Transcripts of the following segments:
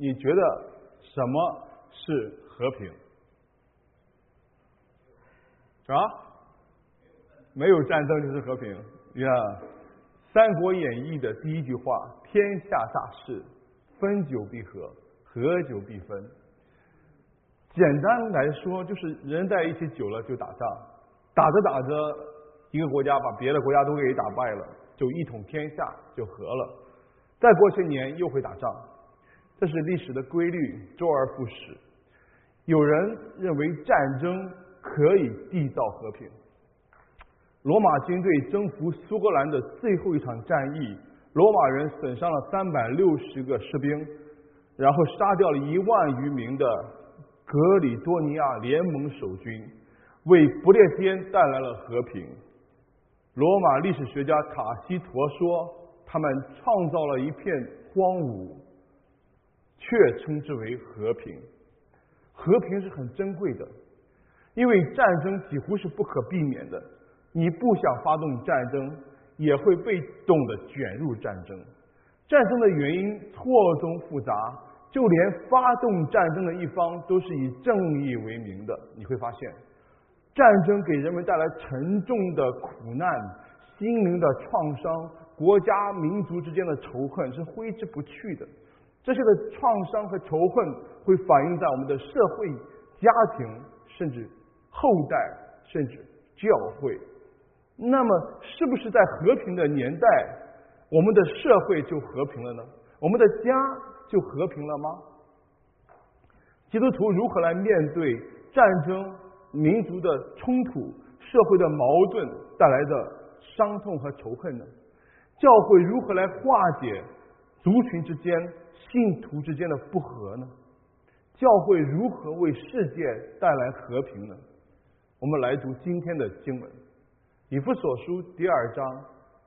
你觉得什么是和平？啊？没有战争就是和平呀！三国演义》的第一句话：天下大势，分久必合，合久必分。简单来说，就是人在一起久了就打仗，打着打着，一个国家把别的国家都给打败了，就一统天下，就和了。再过些年又会打仗，这是历史的规律，周而复始。有人认为战争可以缔造和平。罗马军队征服苏格兰的最后一场战役，罗马人损伤了360个士兵，然后杀掉了1万余名的格里多尼亚联盟守军，为不列颠带来了和平。罗马历史学家塔西佗说，他们创造了一片荒芜，却称之为和平。和平是很珍贵的，因为战争几乎是不可避免的。你不想发动战争，也会被动的卷入战争。战争的原因错综复杂，就连发动战争的一方都是以正义为名的。你会发现，战争给人们带来沉重的苦难、心灵的创伤、国家民族之间的仇恨是挥之不去的。这些的创伤和仇恨会反映在我们的社会、家庭，甚至后代，甚至教会。那么是不是在和平的年代，我们的社会就和平了呢？我们的家就和平了吗？基督徒如何来面对战争、民族的冲突、社会的矛盾带来的伤痛和仇恨呢？教会如何来化解族群之间、信徒之间的不和呢？教会如何为世界带来和平呢？我们来读今天的经文，以弗所书第2章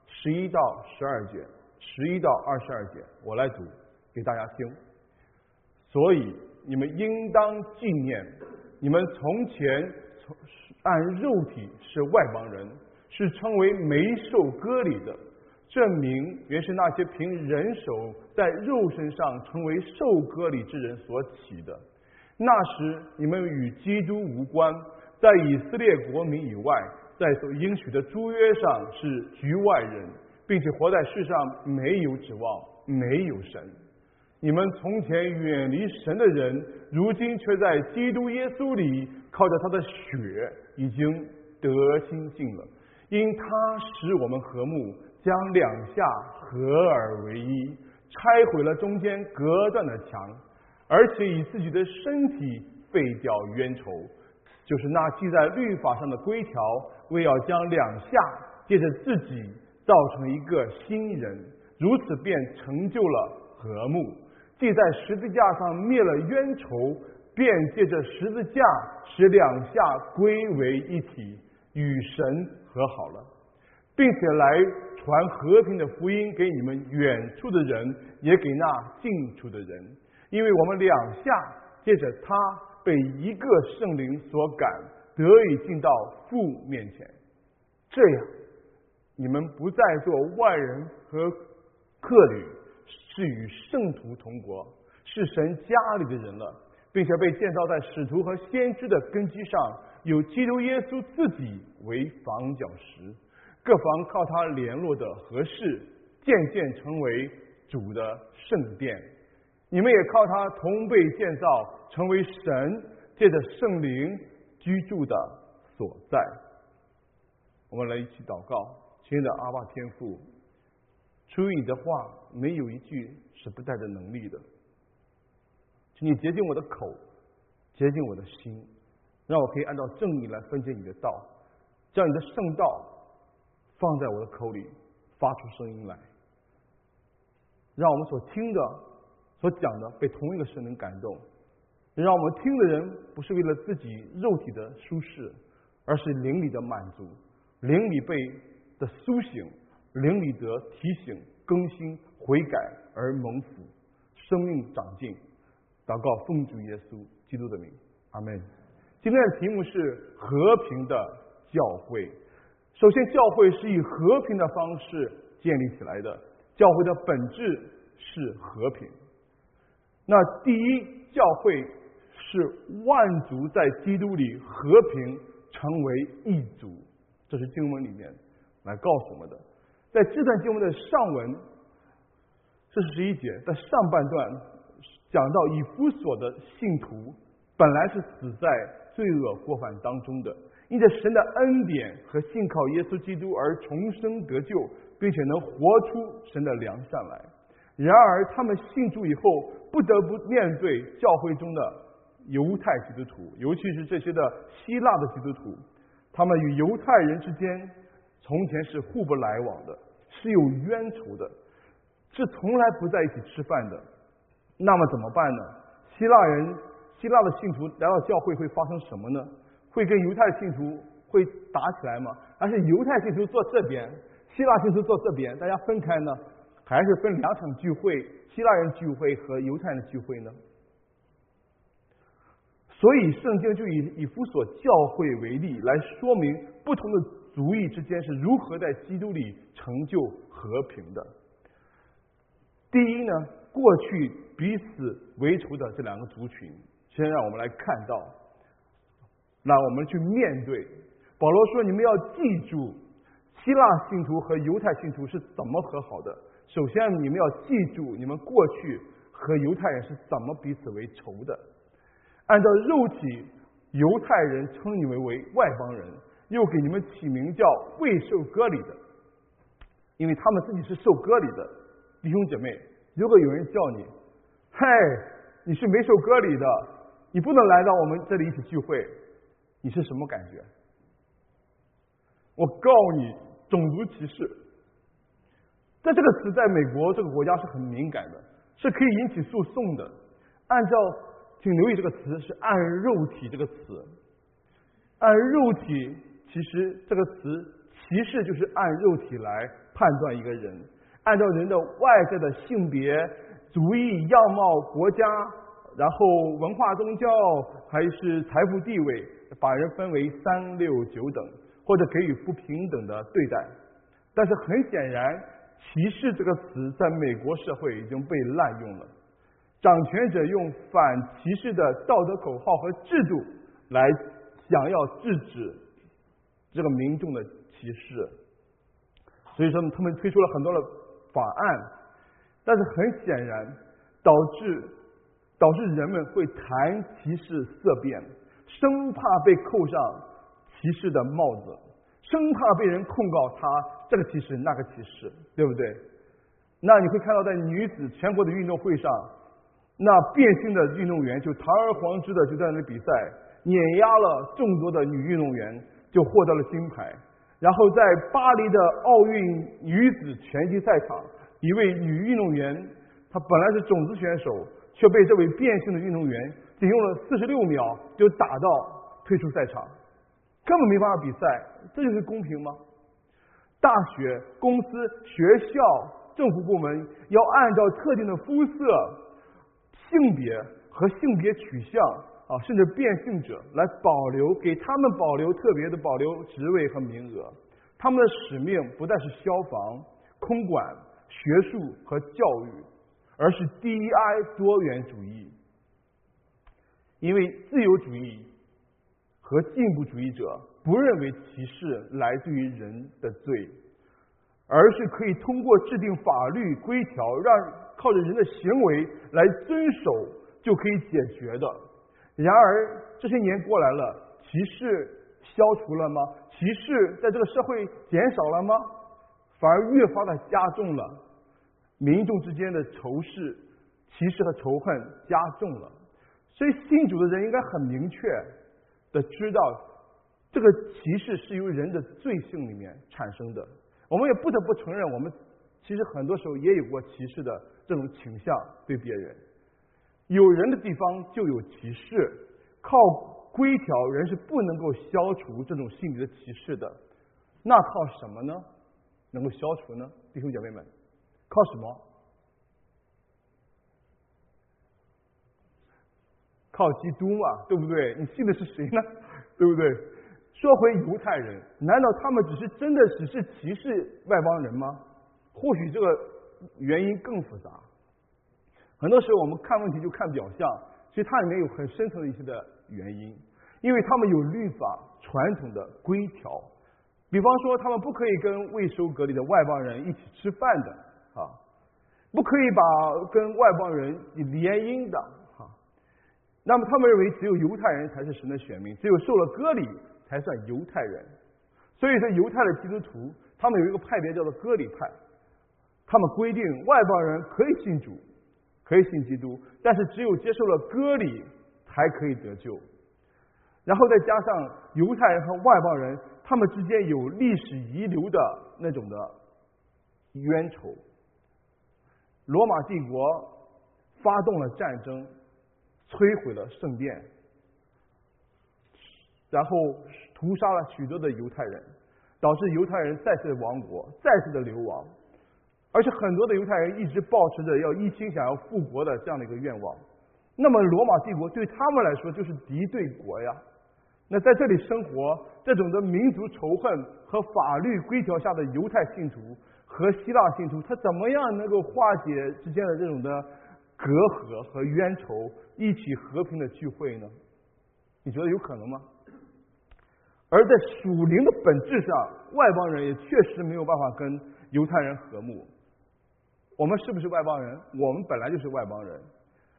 11到12节，11到22节，我来读给大家听。所以你们应当纪念，你们从前按肉体是外邦人，是称为没受割礼的，这名原是那些凭人手在肉身上成为受割礼之人所起的。那时你们与基督无关，在以色列国民以外，在所应许的诸约上是局外人，并且活在世上没有指望，没有神。你们从前远离神的人，如今却在基督耶稣里靠着他的血已经得亲近了，因他使我们和睦，将两下合而为一，拆毁了中间隔断的墙，而且以自己的身体废掉冤仇，就是那记在律法上的规条，为要将两下借着自己造成一个新人，如此便成就了和睦。既在十字架上灭了冤仇，便借着十字架使两下归为一体，与神和好了，并且来传和平的福音给你们远处的人，也给那近处的人。因为我们两下借着他被一个圣灵所感，得以进到父面前。这样你们不再做外人和客旅，是与圣徒同国，是神家里的人了，并且被建造在使徒和先知的根基上，有基督耶稣自己为房角石，各房靠他联络的合适，渐渐成为主的圣殿。你们也靠他同被建造，成为神借着圣灵居住的所在。我们来一起祷告。亲爱的阿爸天父，出于你的话没有一句是不带着能力的，请你洁净我的口，洁净我的心，让我可以按照正义来分解你的道，将你的圣道放在我的口里，发出声音来，让我们所听的所讲的被同一个圣灵感动，让我们听的人不是为了自己肉体的舒适，而是灵里的满足，灵里被的苏醒，灵里得提醒、更新、悔改而蒙福，生命长进。祷告奉主耶稣基督的名，阿们。今天的题目是和平的教会。首先，教会是以和平的方式建立起来的，教会的本质是和平。 那第一，教会是万族在基督里和平成为一族，这是经文里面来告诉我们的。在这段经文的上文，这是11节，在上半段讲到以弗所的信徒本来是死在罪恶过犯当中的，因着神的恩典和信靠耶稣基督而重生得救，并且能活出神的良善来。然而他们信主以后，不得不面对教会中的犹太基督徒，尤其是这些的希腊的基督徒，他们与犹太人之间从前是互不来往的，是有冤仇的，是从来不在一起吃饭的。那么怎么办呢？希腊的信徒来到教会会发生什么呢？会跟犹太信徒会打起来吗？还是犹太信徒坐这边，希腊信徒坐这边，大家分开呢？还是分两场聚会，希腊人聚会和犹太人聚会呢？所以圣经就以以弗所教会为例，来说明不同的族裔之间是如何在基督里成就和平的。第一呢，过去彼此为仇的这两个族群，先让我们来看到，让我们去面对。保罗说，你们要记住希腊信徒和犹太信徒是怎么和好的。首先你们要记住你们过去和犹太人是怎么彼此为仇的。按照肉体，犹太人称你们为外邦人，又给你们起名叫未受割礼的，因为他们自己是受割礼的。弟兄姐妹，如果有人叫你，嘿，你是没受割礼的，你不能来到我们这里一起聚会，你是什么感觉？我告你，种族歧视。但这个词在美国这个国家是很敏感的，是可以引起诉讼的。请留意这个词是按肉体这个词，按肉体，其实这个词歧视就是按肉体来判断一个人，按照人的外在的性别、族裔、样貌、国家，然后文化、宗教还是财富地位，把人分为3、6、9等，或者给予不平等的对待。但是很显然，歧视这个词在美国社会已经被滥用了。掌权者用反歧视的道德口号和制度来想要制止这个民众的歧视，所以说他们推出了很多的法案，但是很显然导致人们会谈歧视色变，生怕被扣上歧视的帽子，生怕被人控告他这个歧视那个歧视，对不对？那你会看到在女子全国的运动会上，那变性的运动员就堂而皇之的就在那比赛，碾压了众多的女运动员，就获得了金牌。然后在巴黎的奥运女子拳击赛场，一位女运动员，她本来是种子选手，却被这位变性的运动员仅用了46秒就打到退出赛场，根本没办法比赛。这就是公平吗？大学、公司、学校、政府部门要按照特定的肤色、性别和性别取向甚至变性者来给他们保留特别的保留职位和名额。他们的使命不再是消防、空管、学术和教育，而是 DEI 多元主义。因为自由主义和进步主义者不认为歧视来自于人的罪，而是可以通过制定法律规条，靠着人的行为来遵守就可以解决的。然而这些年过来了，歧视消除了吗？歧视在这个社会减少了吗？反而越发的加重了，民众之间的歧视和仇恨加重了。所以信主的人应该很明确的知道，这个歧视是由人的罪性里面产生的。我们也不得不承认，我们其实很多时候也有过歧视的这种倾向对别人。有人的地方就有歧视，靠规条人是不能够消除这种心理的歧视的。那靠什么呢？能够消除呢？弟兄姐妹们，靠什么？靠基督嘛，对不对？你信的是谁呢？对不对？说回犹太人，难道他们真的只是歧视外邦人吗？或许这个原因更复杂。 很多时候我们看问题就看表象，其实它里面有很深层的一些的原因，因为他们有律法传统的规条，比方说他们不可以跟未收割礼的外邦人一起吃饭的啊，不可以跟外邦人联姻的啊。那么他们认为只有犹太人才是神的选民，只有受了割礼才算犹太人。所以说犹太的基督徒他们有一个派别叫做割礼派，他们规定外邦人可以信主，可以信基督，但是只有接受了割礼才可以得救。然后再加上犹太人和外邦人他们之间有历史遗留的那种的冤仇，罗马帝国发动了战争，摧毁了圣殿，然后屠杀了许多的犹太人，导致犹太人再次的亡国，再次的流亡。而且很多的犹太人一直抱持着要一心想要复国的这样的一个愿望。那么罗马帝国对他们来说就是敌对国呀。那在这里生活，这种的民族仇恨和法律规条下的犹太信徒和希腊信徒，他怎么样能够化解之间的这种的隔阂和冤仇，一起和平的聚会呢？你觉得有可能吗？而在属灵的本质上，外邦人也确实没有办法跟犹太人和睦。我们是不是外邦人？我们本来就是外邦人，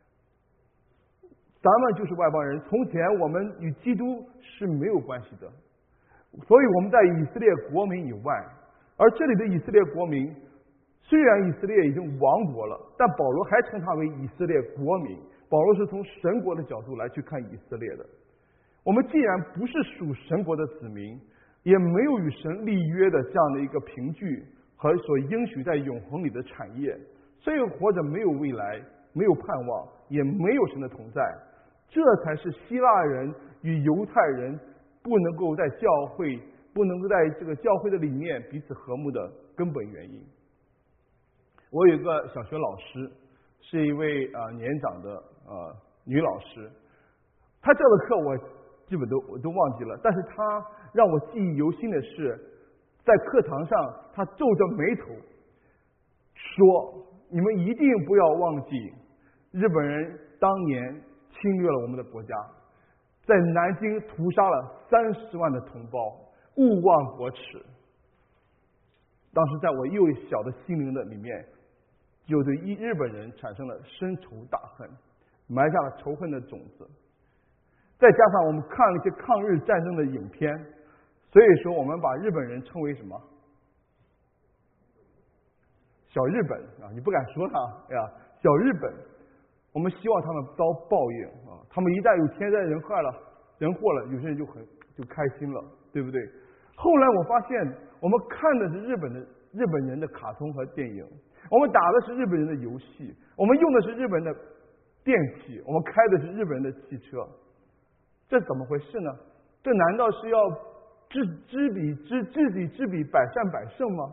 咱们就是外邦人。从前我们与基督是没有关系的，所以我们在以色列国民以外。而这里的以色列国民，虽然以色列已经亡国了，但保罗还称他为以色列国民。保罗是从神国的角度来去看以色列的。我们既然不是属神国的子民，也没有与神立约的这样的一个凭据和所应许在永恒里的产业，所以活着没有未来，没有盼望，也没有神的同在。这才是希腊人与犹太人不能够在教会，不能够在这个教会的里面彼此和睦的根本原因。我有一个小学老师，是一位年长的女老师，她教的课我基本都忘记了，但是她让我记忆犹新的是，在课堂上她皱着眉头说：“你们一定不要忘记，日本人当年侵略了我们的国家，在南京屠杀了30万的同胞，勿忘国耻。”当时在我幼小的心灵的里面，就对日本人产生了深仇大恨，埋下了仇恨的种子。再加上我们看了一些抗日战争的影片，所以说我们把日本人称为什么？小日本啊，你不敢说他呀，小日本。我们希望他们遭报应啊！他们一旦有天灾人祸了，有些人就开心了，对不对？后来我发现，我们看的是日本人的卡通和电影，我们打的是日本人的游戏，我们用的是日本人的电器，我们开的是日本人的汽车，这怎么回事呢？这难道是要知己知彼，百战百胜吗？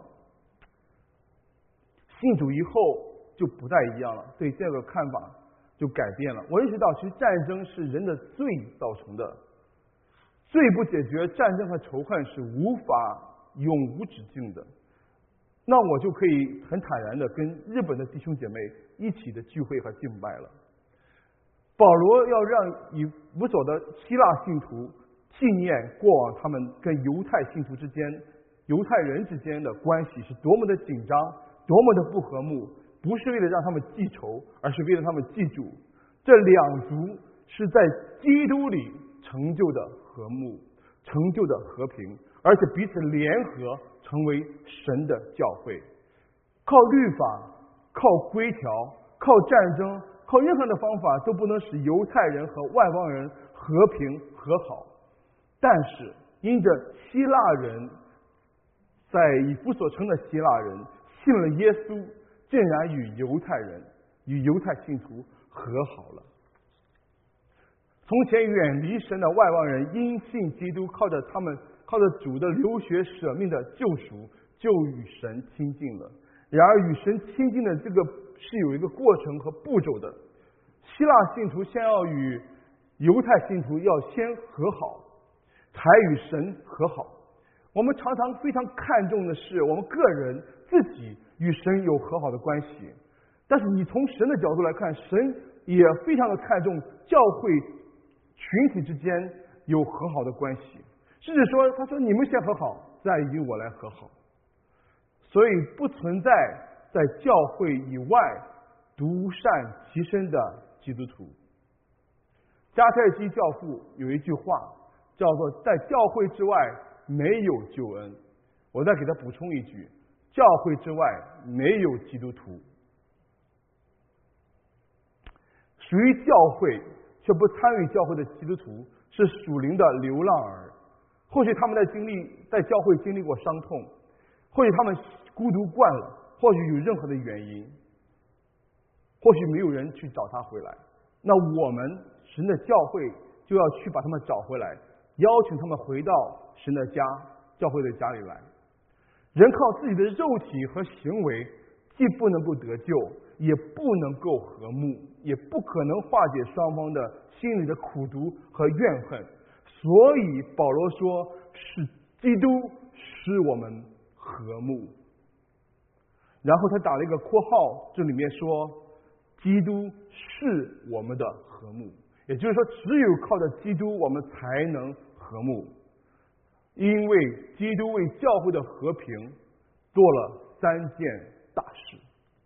信主以后就不太一样了，对这个看法就改变了。我认识到，其实战争是人的罪造成的，罪不解决，战争和仇恨是无法永无止境的。那我就可以很坦然的跟日本的弟兄姐妹一起的聚会和敬拜了。保罗要让以弗所的希腊信徒纪念过往他们跟犹太信徒之间、犹太人之间的关系是多么的紧张，多么的不和睦。不是为了让他们记仇，而是为了他们记住，这两族是在基督里成就的和睦，成就的和平，而且彼此联合成为神的教会。靠律法、靠规条、靠战争、靠任何的方法都不能使犹太人和外邦人和平和好。但是因着希腊人，在以弗所城的希腊人信了耶稣，竟然与犹太信徒和好了。从前远离神的外邦人，因信基督，靠着主的流血舍命的救赎，就与神亲近了。然而与神亲近的这个是有一个过程和步骤的。希腊信徒先要与犹太信徒要先和好，才与神和好。我们常常非常看重的是我们个人自己与神有和好的关系， 但是你从神的角度来看，神也非常的看重教会群体之间有和好的关系，甚至说他说你们先和好，再由我来和好。所以不存在在教会以外独善其身的基督徒。加泰基教父有一句话叫做在教会之外没有救恩，我再给他补充一句，教会之外没有基督徒。属于教会却不参与教会的基督徒是属灵的流浪儿，或许他们在教会经历过伤痛，或许他们孤独惯了，或许有任何的原因，或许没有人去找他回来，那我们神的教会就要去把他们找回来，邀请他们回到神的家，教会的家里来。人靠自己的肉体和行为既不能够得救，也不能够和睦，也不可能化解双方的心里的苦毒和怨恨。所以保罗说是基督使我们和睦。然后他打了一个括号，这里面说基督是我们的和睦，也就是说只有靠着基督我们才能和睦，因为基督为教会的和平做了3件大事。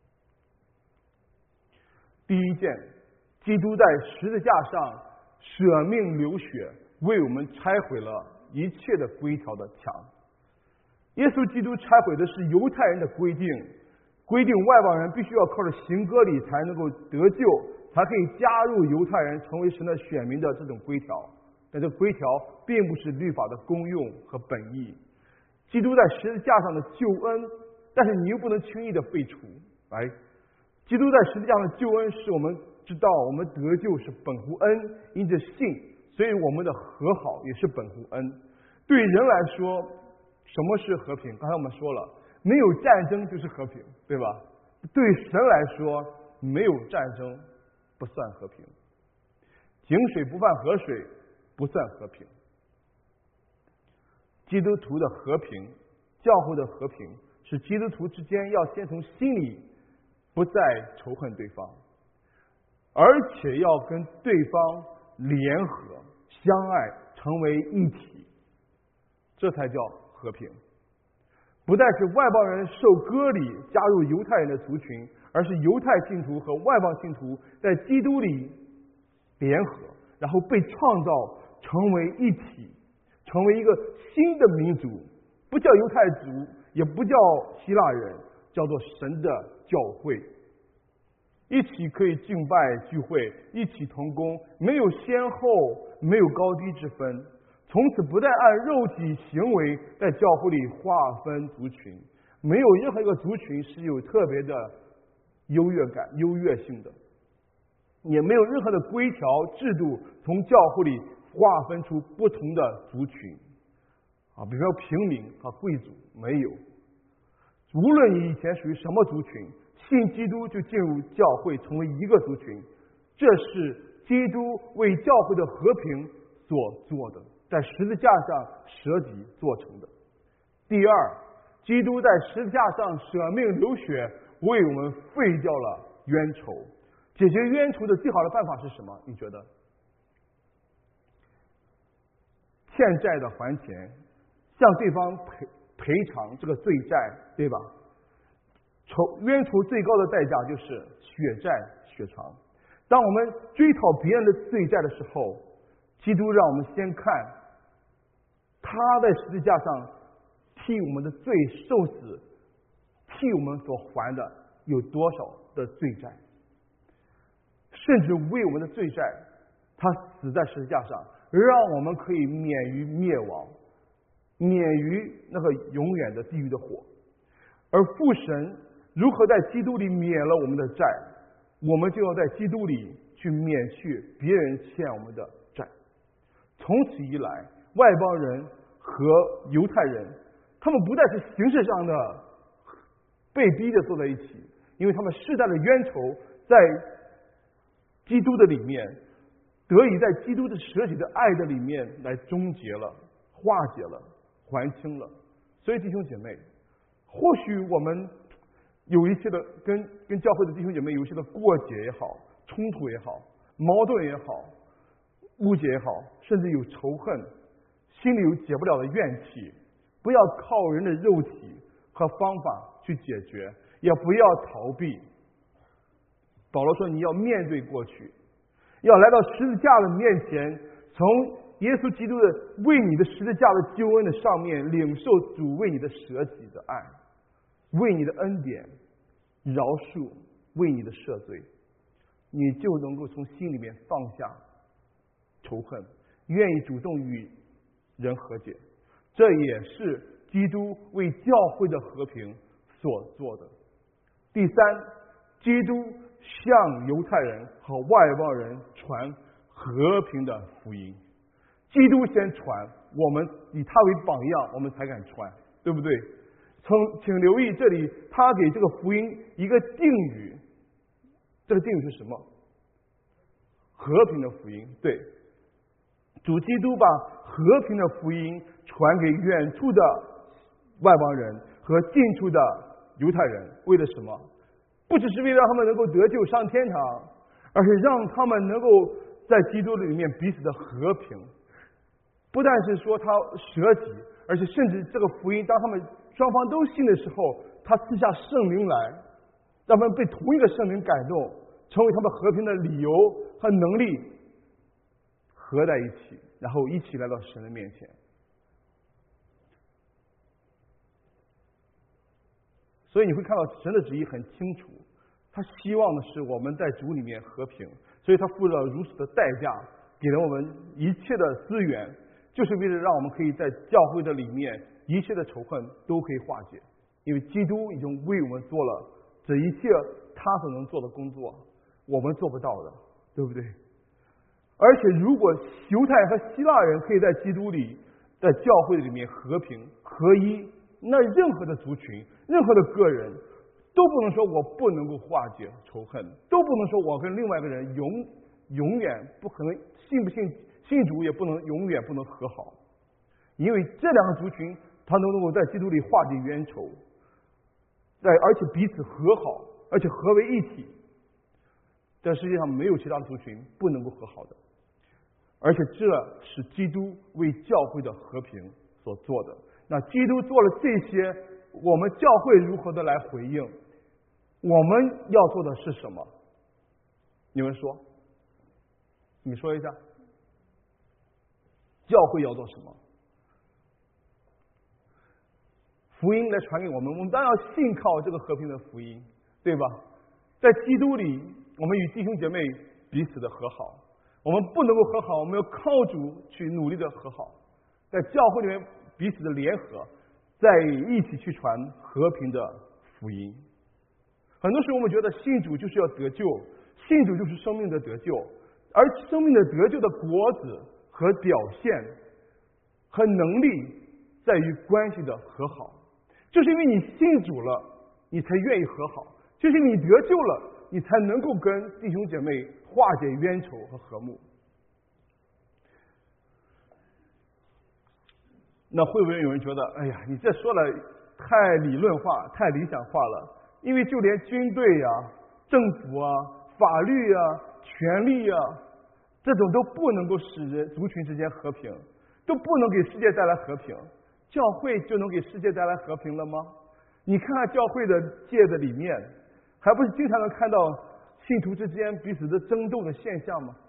第一件，基督在十字架上舍命流血，为我们拆毁了一切的规条的墙。耶稣基督拆毁的是犹太人的规定外邦人必须要靠着行割礼才能够得救，才可以加入犹太人成为神的选民的这种规条。但这个规条并不是律法的功用和本意。基督在十字架上的救恩，但是你又不能轻易的废除。基督在十字架上的救恩是我们知道我们得救是本乎恩，因着信，所以我们的和好也是本乎恩。对人来说，什么是和平？刚才我们说了，没有战争就是和平，对吧？对神来说，没有战争不算和平，井水不犯河水不算和平。基督徒的和平，教会的和平，是基督徒之间要先从心里不再仇恨对方，而且要跟对方联合相爱，成为一体，这才叫和平。不但是外邦人受割礼加入犹太人的族群，而是犹太信徒和外邦信徒在基督里联合，然后被创造成为一体，成为一个新的民族，不叫犹太族，也不叫希腊人，叫做神的教会。一起可以敬拜聚会，一起同工，没有先后，没有高低之分。从此不再按肉体行为在教会里划分族群，没有任何一个族群是有特别的优越感、优越性的，也没有任何的规条制度从教会里划分出不同的族群比如说平民和贵族，没有。无论你以前属于什么族群，信基督就进入教会成为一个族群，这是基督为教会的和平所做的，在十字架上舍己做成的。第二，基督在十字架上舍命流血，为我们废掉了冤仇。解决冤仇的最好的办法是什么？你觉得？欠债的还钱，向对方赔偿这个罪债，对吧？冤仇最高的代价就是血债血偿。当我们追讨别人的罪债的时候，基督让我们先看他在十字架上替我们的罪受死，替我们所还的有多少的罪债，甚至为我们的罪债，他死在十字架上，让我们可以免于灭亡，免于那个永远的地狱的火。而父神如何在基督里免了我们的债，我们就要在基督里去免去别人欠我们的债。从此以来，外邦人和犹太人，他们不再是形式上的被逼着坐在一起，因为他们世代的冤仇在基督的里面，得以在基督的舍己的爱的里面来终结了、化解了、还清了。所以弟兄姐妹，或许我们有一些的跟教会的弟兄姐妹有一些的过节也好，冲突也好，矛盾也好，误解也好，甚至有仇恨，心里有解不了的怨气，不要靠人的肉体和方法去解决，也不要逃避。保罗说，你要面对过去，要来到十字架的面前，从耶稣基督的为你的十字架的救恩的上面领受主为你的舍己的爱，为你的恩典饶恕，为你的赦罪，你就能够从心里面放下仇恨，愿意主动与人和解。这也是基督为教会的和平所做的。第三，基督向犹太人和外邦人传和平的福音。基督先传，我们以他为榜样，我们才敢传，对不对？请留意这里，他给这个福音一个定语，这个定语是什么？和平的福音。对，主基督把和平的福音传给远处的外邦人和近处的犹太人，为了什么？不只是为了让他们能够得救上天堂，而是让他们能够在基督里面彼此的和平。不但是说他舍己，而且甚至这个福音，当他们双方都信的时候，他赐下圣灵来，让他们被同一个圣灵感动，成为他们和平的理由和能力，合在一起，然后一起来到神的面前。所以你会看到神的旨意很清楚，他希望的是我们在主里面和平，所以他付了如此的代价，给了我们一切的资源，就是为了让我们可以在教会的里面一切的仇恨都可以化解，因为基督已经为我们做了这一切他所能做的工作，我们做不到的，对不对？而且如果犹太和希腊人可以在基督里，在教会里面和平合一，那任何的族群，任何的个人都不能说我不能够化解仇恨，都不能说我跟另外一个人永远不可能，信主也不能永远不能和好，因为这两个族群他能够在基督里化解冤仇，而且彼此和好，而且合为一体。这世界上没有其他的族群不能够和好的，而且这是基督为教会的和平所做的。那基督做了这些，我们教会如何的来回应？我们要做的是什么？你们说，你说一下，教会要做什么？福音来传给我们，我们当然要信靠这个和平的福音，对吧？在基督里，我们与弟兄姐妹彼此的和好，我们不能够和好，我们要靠主去努力的和好，在教会里面彼此的联合，在一起去传和平的福音。很多时候我们觉得信主就是要得救，信主就是生命的得救，而生命的得救的果子和表现和能力在于关系的和好，就是因为你信主了，你才愿意和好，就是因为你得救了，你才能够跟弟兄姐妹化解冤仇和和睦。那会不会有人觉得，哎呀，你这说的太理论化，太理想化了？因为就连军队呀、政府啊、法律啊、权力啊，这种都不能够使族群之间和平，都不能给世界带来和平。教会就能给世界带来和平了吗？你看看教会的界的里面，还不是经常能看到信徒之间彼此的争斗的现象吗？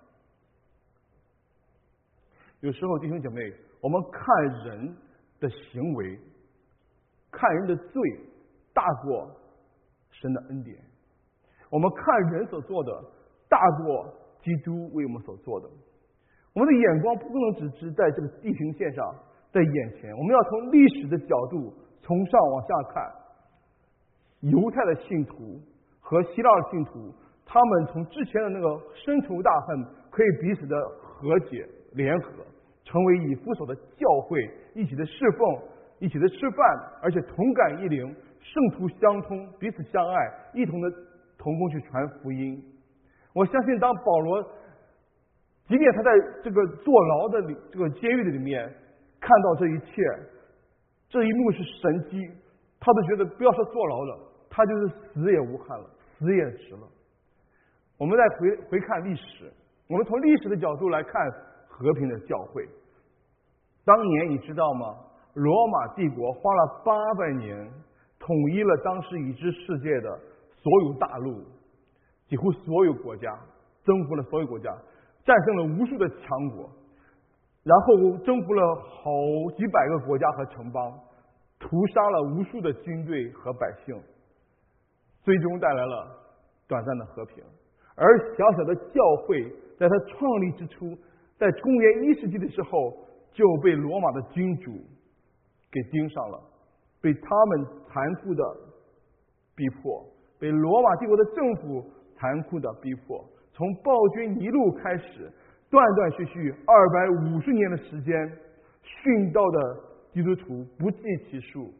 有时候弟兄姐妹，我们看人的行为，看人的罪大过神的恩典，我们看人所做的大过基督为我们所做的。我们的眼光不能只是在这个地平线上，在眼前，我们要从历史的角度从上往下看。犹太的信徒和希腊的信徒，他们从之前的那个深仇大恨可以彼此的和解联合，成为以弗所的教会，一起的侍奉，一起的吃饭，而且同感一灵，圣徒相通，彼此相爱，一同的同工去传福音。我相信当保罗即便他在这个坐牢的这个监狱里面看到这一切，这一幕是神迹，他都觉得不要说坐牢了，他它就是死也无憾了，死也值了。我们再回看历史，我们从历史的角度来看和平的教会。当年你知道吗？罗马帝国花了800年统一了当时已知世界的所有大陆，几乎所有国家，征服了所有国家，战胜了无数的强国，然后征服了好几百个国家和城邦，屠杀了无数的军队和百姓，最终带来了短暂的和平。而小小的教会在它创立之初，在公元1世纪的时候就被罗马的君主给盯上了，被他们残酷的逼迫，被罗马帝国的政府残酷的逼迫，从暴君尼禄开始，断断续续250年的时间，殉道的基督徒不计其数。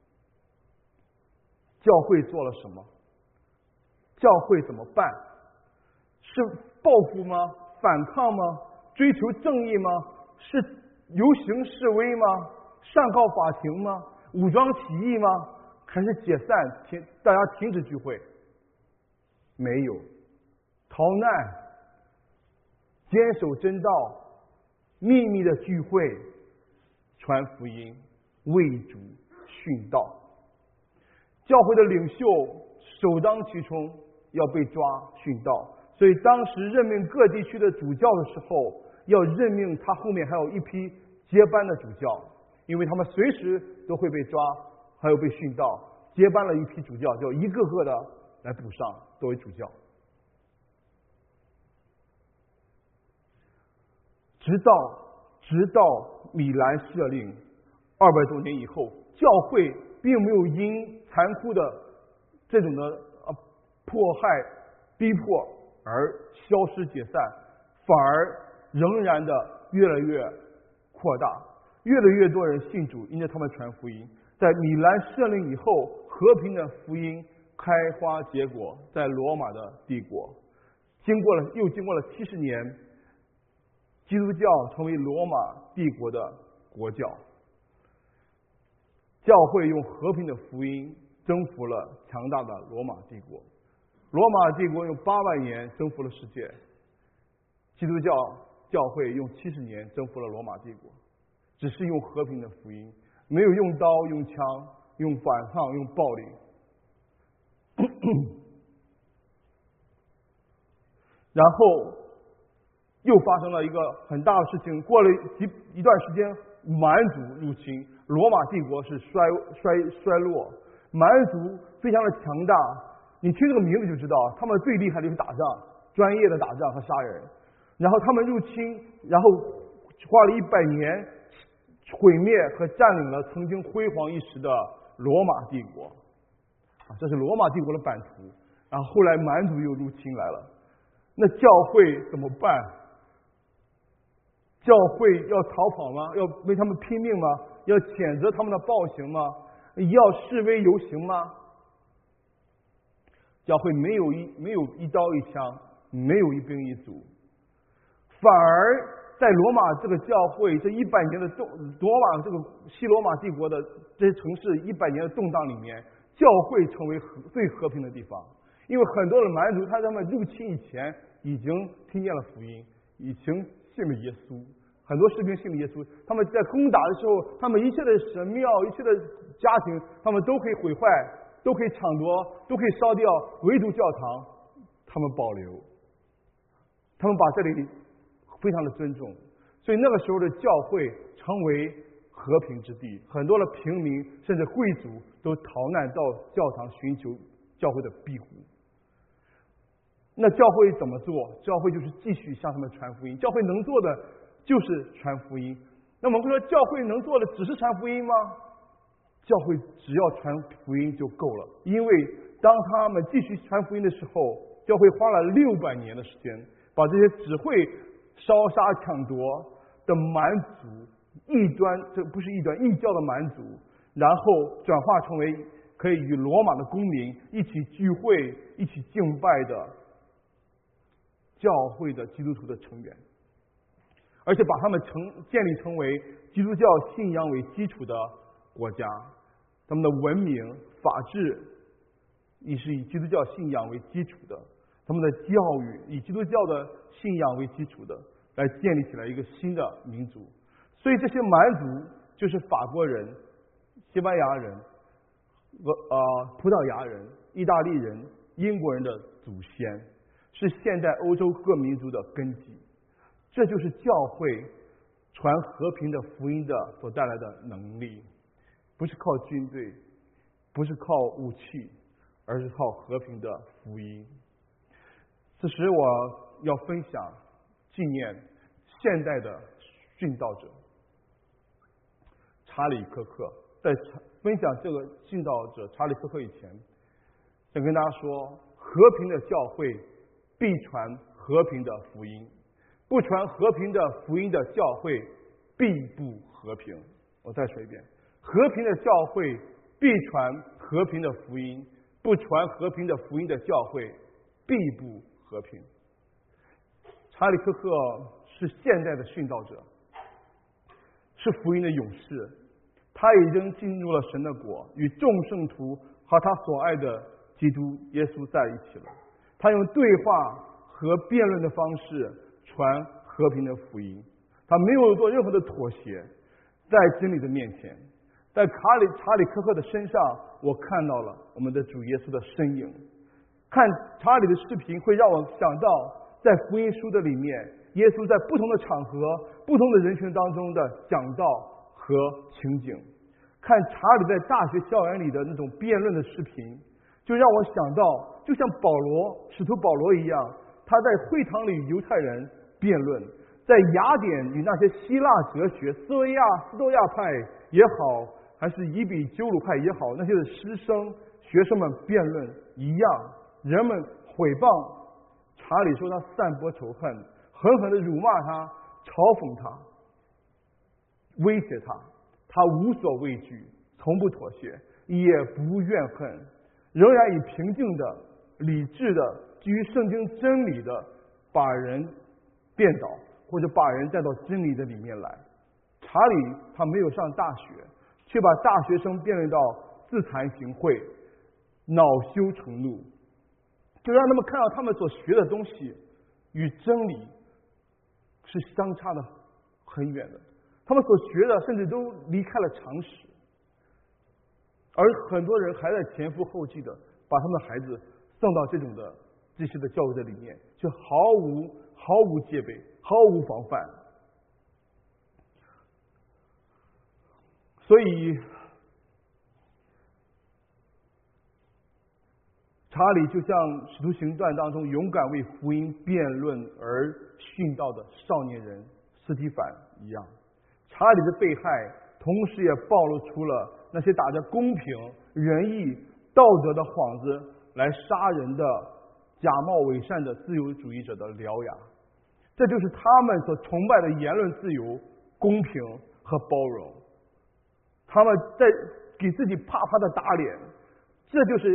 教会做了什么？教会怎么办？是报复吗？反抗吗？追求正义吗？是游行示威吗？上告法庭吗？武装起义吗？还是解散，大家停止聚会？没有，逃难，坚守真道，秘密的聚会，传福音，为主殉道。教会的领袖首当其冲要被抓殉道，所以当时任命各地区的主教的时候，要任命他后面还有一批接班的主教，因为他们随时都会被抓，还有被殉道，接班了一批主教，就一个个的来补上作为主教。直到米兰设令200多年以后，教会并没有因残酷的这种的迫害逼迫而消失解散，反而仍然的越来越扩大，越来越多人信主，因着他们传福音。在米兰设令以后，和平的福音开花结果，在罗马的帝国又经过了70年，基督教成为罗马帝国的国教。教会用和平的福音征服了强大的罗马帝国。罗马帝国用800年征服了世界，基督教会用70年征服了罗马帝国，只是用和平的福音，没有用刀、用枪、用反抗、用暴力。然后又发生了一个很大的事情，过了一段时间，蛮族入侵，罗马帝国是衰落，蛮族非常的强大。你听这个名字就知道，他们最厉害的就是打仗，专业的打仗和杀人。然后他们入侵，然后花了100年毁灭和占领了曾经辉煌一时的罗马帝国。这是罗马帝国的版图。然后后来蛮族又入侵来了，那教会怎么办？教会要逃跑吗？要为他们拼命吗？要谴责他们的暴行吗？要示威游行吗？教会没有一刀一枪，没有一兵一卒，反而在罗马这个教会这100年的这个西罗马帝国的这些城市100年的动荡里面，教会成为最和平的地方。因为很多的蛮族，他们入侵以前已经听见了福音，已经信了耶稣，很多士兵信了耶稣。他们在攻打的时候，他们一切的神庙、一切的家庭，他们都可以毁坏，都可以抢夺，都可以烧掉，唯独教堂他们保留，他们把这里非常的尊重。所以那个时候的教会成为和平之地，很多的平民甚至贵族都逃难到教堂寻求教会的庇护。那教会怎么做？教会就是继续向他们传福音。教会能做的就是传福音。那我们会说，教会能做的只是传福音吗？教会只要传福音就够了，因为当他们继续传福音的时候，教会花了600年的时间，把这些只会烧杀抢夺的蛮族异端，这不是异端，异教的蛮族，然后转化成为可以与罗马的公民一起聚会、一起敬拜的教会的基督徒的成员，而且把他们建立成为基督教信仰为基础的国家，他们的文明、法治也是以基督教信仰为基础的，他们的教育以基督教的信仰为基础的，来建立起来一个新的民族。所以这些蛮族就是法国人、西班牙人、葡萄牙人、意大利人、英国人的祖先，是现代欧洲各民族的根基。这就是教会传和平的福音的所带来的能力，不是靠军队，不是靠武器，而是靠和平的福音。此时我要分享纪念现代的殉道者查理科克。在分享这个殉道者查理科克以前，想跟大家说，和平的教会必传和平的福音，不传和平的福音的教会必不和平。我再说一遍，和平的教会必传和平的福音，不传和平的福音的教会必不和平。查理科克是现代的殉道者，是福音的勇士，他已经进入了神的国，与众圣徒和他所爱的基督耶稣在一起了。他用对话和辩论的方式传和平的福音，他没有做任何的妥协，在真理的面前。在查理科克的身上，我看到了我们的主耶稣的身影。看查理的视频会让我想到，在福音书的里面，耶稣在不同的场合、不同的人群当中的讲道和情景。看查理在大学校园里的那种辩论的视频，就让我想到，就像使徒保罗一样，他在会堂里与犹太人辩论，在雅典与那些希腊哲学、斯多亚派也好，还是以比鸠鲁派也好，那些的师生学生们辩论一样，人们毁谤查理，说他散播仇恨，狠狠地辱骂他，嘲讽他，威胁他，他无所畏惧，从不妥协，也不怨恨，仍然以平静的、理智的、基于圣经真理的把人辩倒，或者把人带到真理的里面来。查理他没有上大学，却把大学生辩论到自惭形秽、恼羞成怒，就让他们看到他们所学的东西与真理是相差的很远的，他们所学的甚至都离开了常识，而很多人还在前赴后继的把他们的孩子送到这些的教育的里面，却毫无戒备，毫无防范。所以查理就像《使徒行传》当中勇敢为福音辩论而殉道的少年人司提反一样，查理的被害同时也暴露出了那些打着公平、仁义、道德的幌子来杀人的假冒伪善的自由主义者的獠牙。这就是他们所崇拜的言论自由、公平和包容。他们在给自己啪啪的打脸，这就是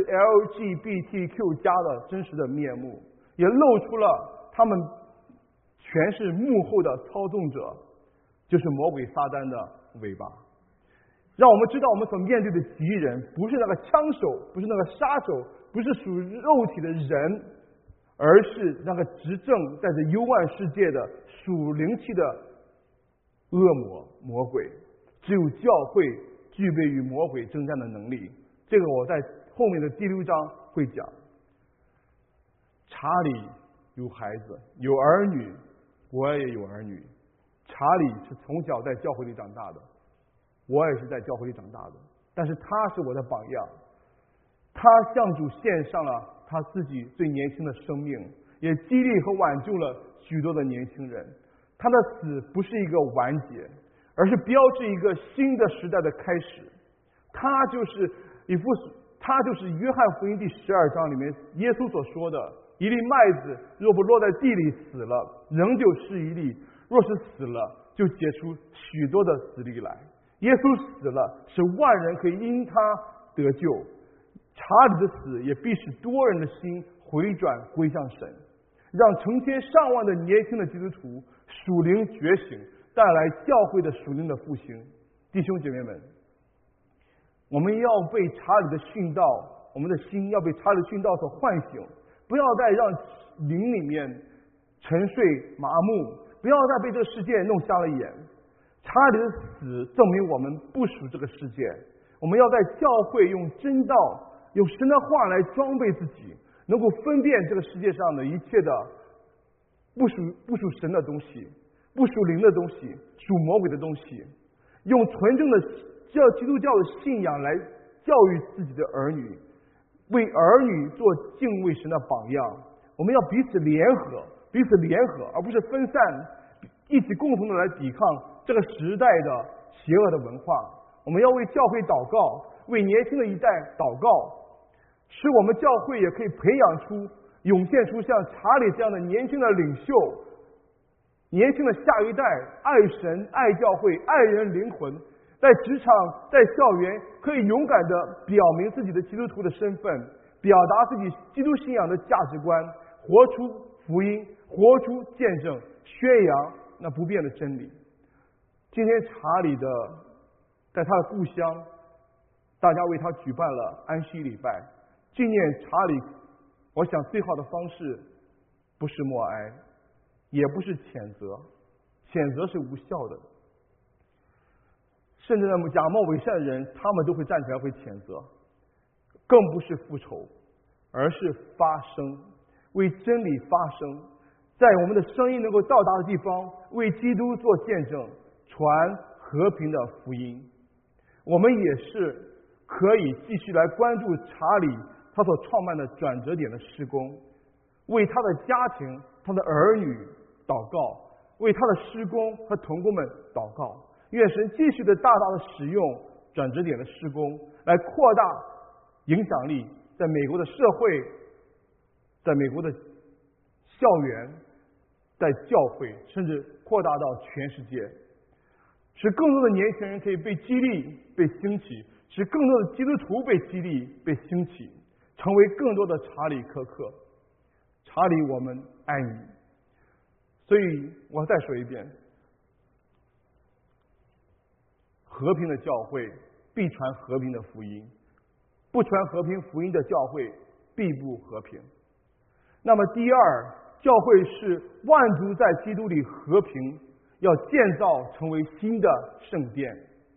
LGBTQ+ 的真实的面目，也露出了他们全是幕后的操纵者，就是魔鬼撒旦的尾巴。让我们知道，我们所面对的敌人不是那个枪手，不是那个杀手，不是属肉体的人，而是那个执政在这幽暗世界的属灵气的恶魔鬼。只有教会具备与魔鬼征战的能力，这个我在后面的第6章会讲。查理有孩子，有儿女，我也有儿女。查理是从小在教会里长大的，我也是在教会里长大的，但是他是我的榜样，他向主献上了他自己最年轻的生命，也激励和挽救了许多的年轻人。他的死不是一个完结，而是标志一个新的时代的开始。他就是约翰福音第12章里面耶稣所说的，一粒麦子若不落在地里死了，仍旧是一粒，若是死了，就结出许多的子粒来。耶稣死了，使万人可以因他得救。查理的死也必使多人的心回转归向神，让成千上万的年轻的基督徒属灵觉醒，带来教会的属灵的复兴。弟兄姐妹们，我们要被查理的殉道我们的心要被查理殉道所唤醒，不要再让灵里面沉睡麻木，不要再被这个世界弄瞎了眼。查理的死证明我们不属这个世界，我们要在教会用真道，用神的话来装备自己，能够分辨这个世界上的一切的不属神的东西，不属灵的东西，属魔鬼的东西，用纯正的基督教的信仰来教育自己的儿女，为儿女做敬畏神的榜样。我们要彼此联合，而不是分散，一起共同的来抵抗这个时代的邪恶的文化。我们要为教会祷告，为年轻的一代祷告，使我们教会也可以培养出、涌现出像查理这样的年轻的领袖，年轻的下一代爱神、爱教会、爱人灵魂，在职场、在校园可以勇敢地表明自己的基督徒的身份，表达自己基督信仰的价值观，活出福音，活出见证，宣扬那不变的真理。今天查理在他的故乡，大家为他举办了安息礼拜，纪念查理。我想最好的方式不是默哀，也不是谴责，谴责是无效的。甚至那么假冒伪善的人，他们都会站起来会谴责，更不是复仇，而是发声，为真理发声，在我们的声音能够到达的地方，为基督做见证，传和平的福音。我们也是可以继续来关注查理他所创办的转折点的事工，为他的家庭、他的儿女祷告，为他的事工和同工们祷告。愿神继续的大大的使用转折点的事工，来扩大影响力，在美国的社会，在美国的校园，在教会，甚至扩大到全世界，使更多的年轻人可以被激励、被兴起，使更多的基督徒被激励、被兴起，成为更多的查理科克。查理，我们爱你。所以我再说一遍，和平的教会必传和平的福音，不传和平福音的教会必不和平。那么第二，教会是万族在基督里和平，要建造成为新的圣殿。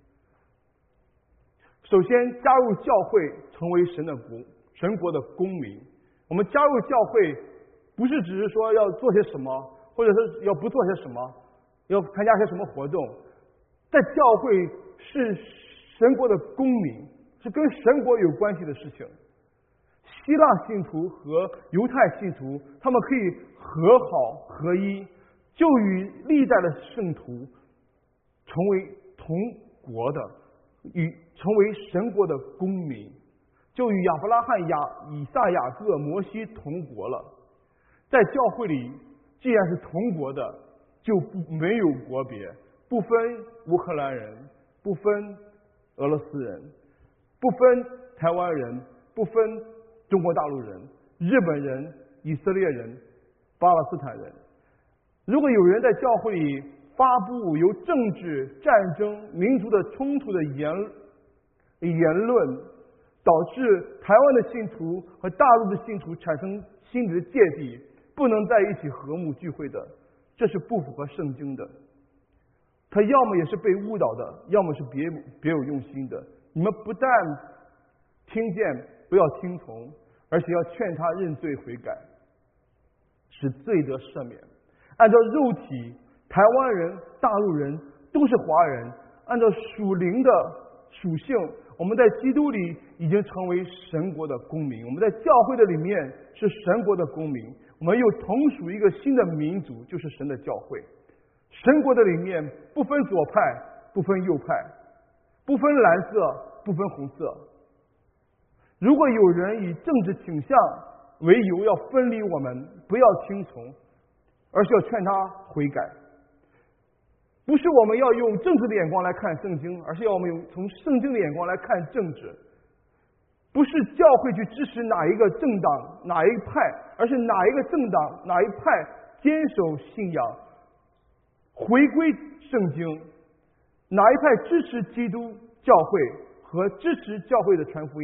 首先加入教会，成为神国的公民。我们加入教会不是只是说要做些什么，或者是要不做些什么，要参加些什么活动。在教会是神国的公民，是跟神国有关系的事情。希腊信徒和犹太信徒，他们可以和好合一，就与历代的圣徒成为同国的，成为神国的公民，就与亚伯拉罕、以撒、雅各、摩西同国了。在教会里，既然是同国的，就没有国别，不分乌克兰人，不分俄罗斯人，不分台湾人，不分中国大陆人、日本人、以色列人、巴勒斯坦人。如果有人在教会里发布由政治、战争、民族的冲突的言论，导致台湾的信徒和大陆的信徒产生心理的芥蒂，不能在一起和睦聚会的，这是不符合圣经的。他要么也是被误导的，要么是别有用心的。你们不但听见不要听从，而且要劝他认罪悔改，使罪得赦免。按照肉体，台湾人、大陆人都是华人，按照属灵的属性，我们在基督里已经成为神国的公民，我们在教会的里面是神国的公民，我们又同属一个新的民族，就是神的教会。神国的里面不分左派，不分右派，不分蓝色，不分红色。如果有人以政治倾向为由要分离我们，不要听从，而是要劝他悔改。不是我们要用政治的眼光来看圣经，而是要我们从圣经的眼光来看政治。不是教会去支持哪一个政党、哪一派，而是哪一个政党、哪一派坚守信仰，回归圣经，哪一派支持基督教会和支持教会的传福音，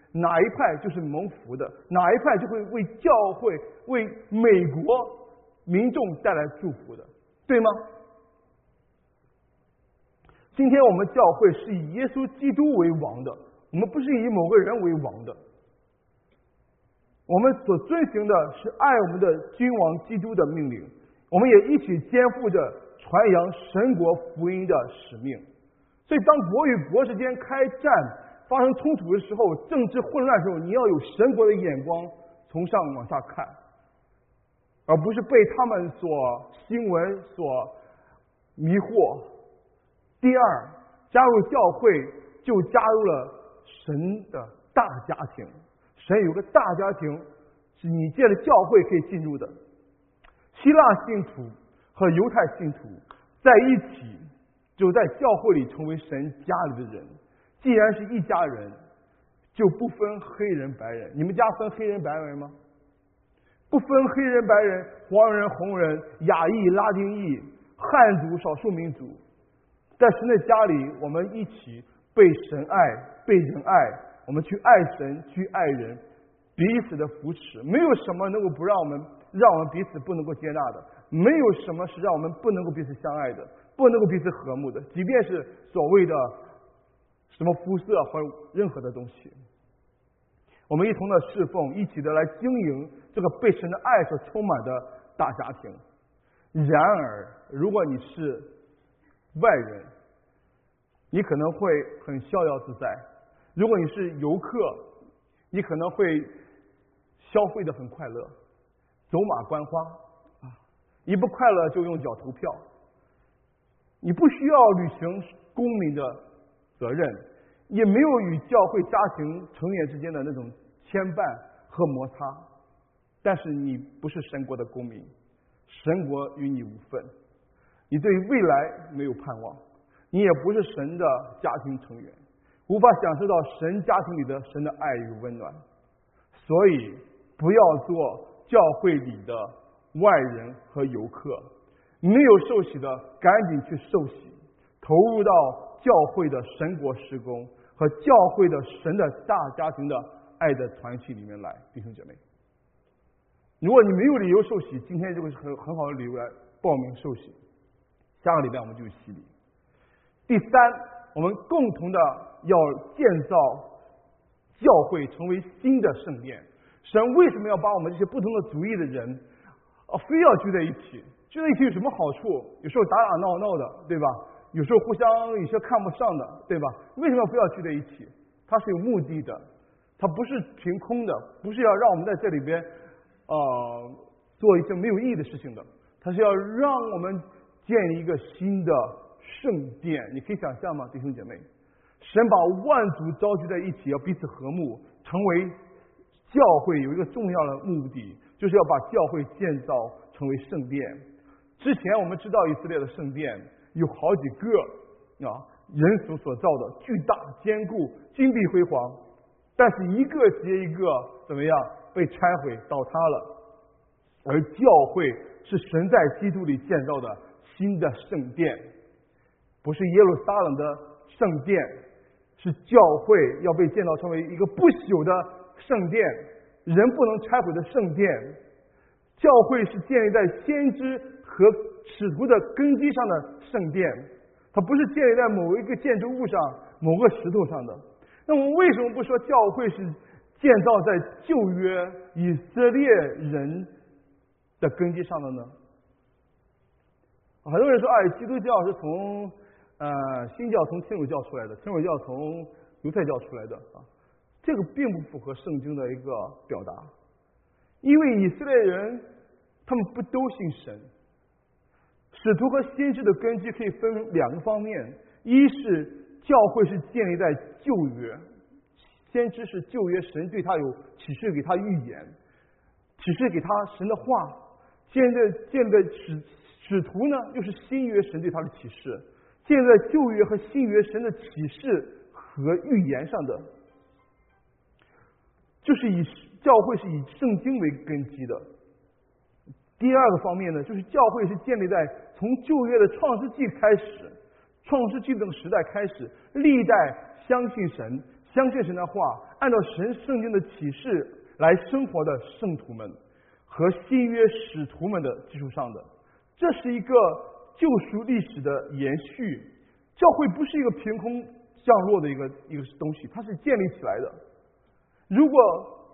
哪一派就是蒙福的，哪一派就会为教会、为美国民众带来祝福的，对吗？今天我们教会是以耶稣基督为王的，我们不是以某个人为王的。我们所遵行的是爱我们的君王基督的命令，我们也一起肩负着传扬神国福音的使命。所以当国与国之间开战发生冲突的时候，政治混乱的时候，你要有神国的眼光从上往下看，而不是被他们新闻所迷惑。第二，加入教会就加入了神的大家庭，神有个大家庭是你借着教会可以进入的。希腊信徒和犹太信徒在一起，就在教会里成为神家里的人。既然是一家人，就不分黑人白人。你们家分黑人白人吗？不分黑人白人、黄人红人、亚裔拉丁裔、汉族少数民族，在神的家里，我们一起被神爱，被人爱，我们去爱神，去爱人，彼此的扶持。没有什么能够让我们彼此不能够接纳的，没有什么是让我们不能够彼此相爱的，不能够彼此和睦的，即便是所谓的什么肤色和任何的东西。我们一同的侍奉，一起的来经营这个被神的爱所充满的大家庭。然而，如果你是外人，你可能会很逍遥自在；如果你是游客，你可能会消费的很快乐，走马观花啊！一不快乐就用脚投票。你不需要履行公民的责任，也没有与教会家庭成员之间的那种牵绊和摩擦。但是你不是神国的公民，神国与你无份。你对未来没有盼望，你也不是神的家庭成员，无法享受到神家庭里的神的爱与温暖。所以不要做教会里的外人和游客，没有受洗的赶紧去受洗，投入到教会的神国事工和教会的神的大家庭的爱的团体里面来。弟兄姐妹，如果你没有理由受洗，今天这个是很好的理由来报名受洗，下个礼拜我们就洗礼。第三，我们共同的要建造教会成为新的圣殿。神为什么要把我们这些不同的族裔的人非要聚在一起？聚在一起有什么好处？有时候打打闹闹的，对吧？有时候互相有些看不上的，对吧？为什么非要聚在一起？它是有目的的，它不是凭空的，不是要让我们在这里边做一些没有意义的事情的，它是要让我们建立一个新的圣殿。你可以想象吗，弟兄姐妹？神把万族召集在一起，要彼此和睦，成为教会有一个重要的目的，就是要把教会建造成为圣殿。之前我们知道以色列的圣殿有好几个人手所造的，巨大坚固，金碧辉煌，但是一个接一个怎么样被拆毁倒塌了。而教会是神在基督里建造的新的圣殿，不是耶路撒冷的圣殿，是教会要被建造成为一个不朽的圣殿，人不能拆毁的圣殿。教会是建立在先知和使徒的根基上的圣殿，它不是建立在某一个建筑物上、某个石头上的。那我们为什么不说教会是建造在旧约以色列人的根基上的呢？很多人说，基督教是从新教从天主教出来的，天主教从犹太教出来的啊，这个并不符合圣经的一个表达。因为以色列人他们不都信神，使徒和先知的根基可以分两个方面，一是教会是建立在旧约，先知是旧约神对他有启示，给他预言，启示给他神的话，建立在使徒呢又是新约神对他的启示，建立在旧约和新约神的启示和预言上的，就是教会是以圣经为根基的。第二个方面呢，就是教会是建立在从旧约的创世纪开始，创世纪这个时代开始，历代相信神、相相信神的话，按照神圣经的启示来生活的圣徒们和新约使徒们的基础上的。这是一个救赎历史的延续。教会不是一个凭空降落的一个东西，它是建立起来的。如果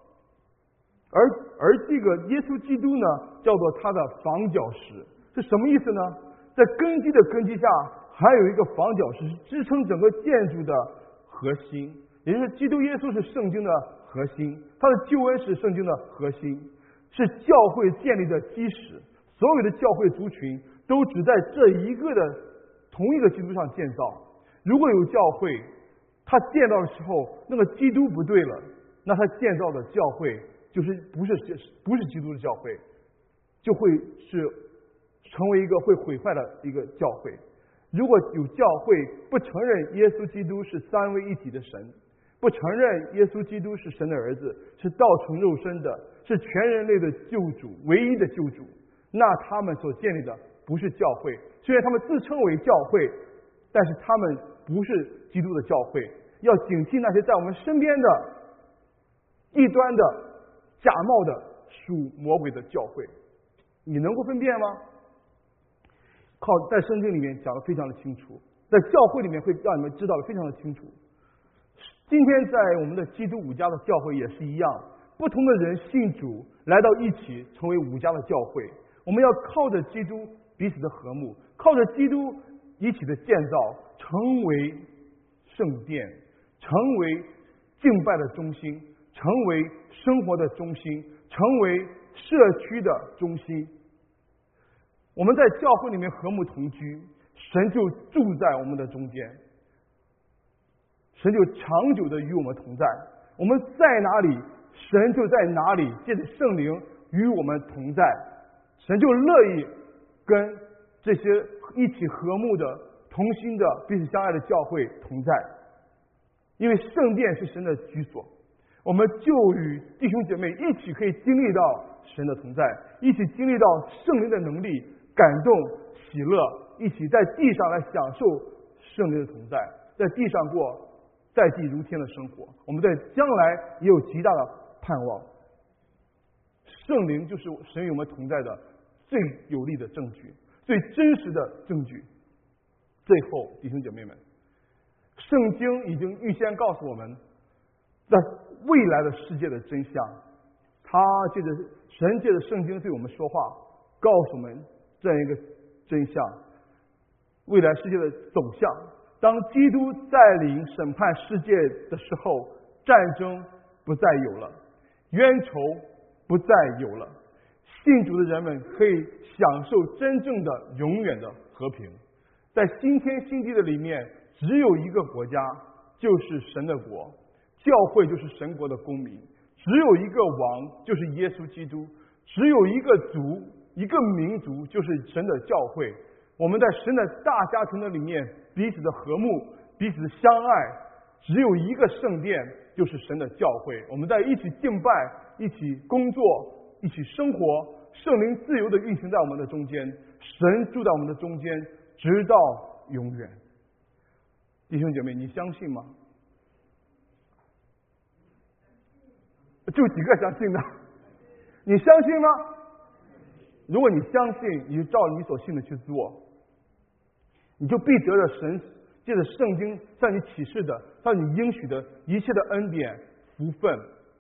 而这个耶稣基督呢，叫做他的房角石，是什么意思呢？在根基的根基下，还有一个房角石，是支撑整个建筑的核心。也就是基督耶稣是圣经的核心，他的救恩是圣经的核心，是教会建立的基石。所有的教会族群都只在这一个的同一个基督上建造。如果有教会，他建造的时候那个基督不对了，那他建造的教会就是不是基督的教会，就会是成为一个会毁坏的一个教会。如果有教会不承认耶稣基督是三位一体的神，不承认耶稣基督是神的儿子，是道成肉身的，是全人类的救主，唯一的救主，那他们所建立的不是教会。虽然他们自称为教会，但是他们不是基督的教会。要警惕那些在我们身边的异端的假冒的属魔鬼的教会。你能够分辨吗？在圣经里面讲得非常的清楚，在教会里面会让你们知道的非常的清楚。今天在我们的基督五家的教会也是一样，不同的人信主来到一起成为五家的教会。我们要靠着基督彼此的和睦，靠着基督一起的建造，成为圣殿，成为敬拜的中心，成为生活的中心，成为社区的中心。我们在教会里面和睦同居，神就住在我们的中间，神就长久的与我们同在。我们在哪里，神就在哪里，借着圣灵与我们同在。神就乐意跟这些一起和睦的、同心的、彼此相爱的教会同在，因为圣殿是神的居所。我们就与弟兄姐妹一起可以经历到神的同在，一起经历到圣灵的能力、感动、喜乐，一起在地上来享受圣灵的同在，在地上过在地如天的生活。我们在将来也有极大的盼望。圣灵就是神与我们同在的最有力的证据，最真实的证据。最后，弟兄姐妹们，圣经已经预先告诉我们在未来的世界的真相。神借着圣经对我们说话，告诉我们这样一个真相，未来世界的走向。当基督带领审判世界的时候，战争不再有了，冤仇不再有了，信主的人们可以享受真正的永远的和平。在新天新地的里面，只有一个国家，就是神的国，教会就是神国的公民，只有一个王，就是耶稣基督，只有一个族，一个民族，就是神的教会。我们在神的大家庭的里面，彼此的和睦，彼此相爱，只有一个圣殿，就是神的教会。我们在一起敬拜，一起工作，一起生活，圣灵自由的运行在我们的中间，神住在我们的中间，直到永远。弟兄姐妹，你相信吗？就几个相信的，你相信吗？如果你相信，你就照你所信的去做，你就必得着神借着圣经向你启示的、向你应许的一切的恩典、福分。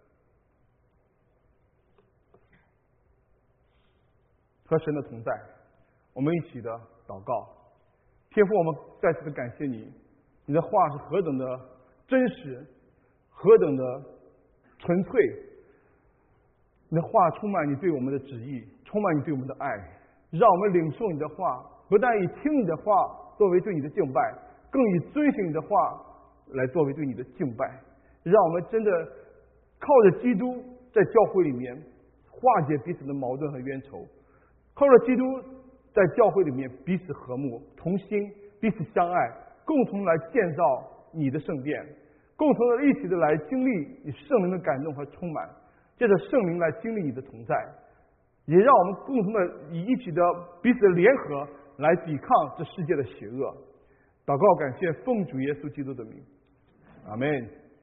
和神的同在，我们一起的祷告。天父，我们再次的感谢你，你的话是何等的真实，何等的纯粹。你的话充满你对我们的旨意，充满你对我们的爱，让我们领受你的话，不但以听你的话作为对你的敬拜，更以遵循你的话来作为对你的敬拜。让我们真的靠着基督在教会里面化解彼此的矛盾和冤仇，靠着基督在教会里面彼此和睦同心，彼此相爱，共同来建造你的圣殿，共同的一起的来经历你圣灵的感动和充满，借着圣灵来经历你的同在，也让我们共同的以一起的彼此的联合来抵抗这世界的邪恶。祷告感谢奉主耶稣基督的名，阿们。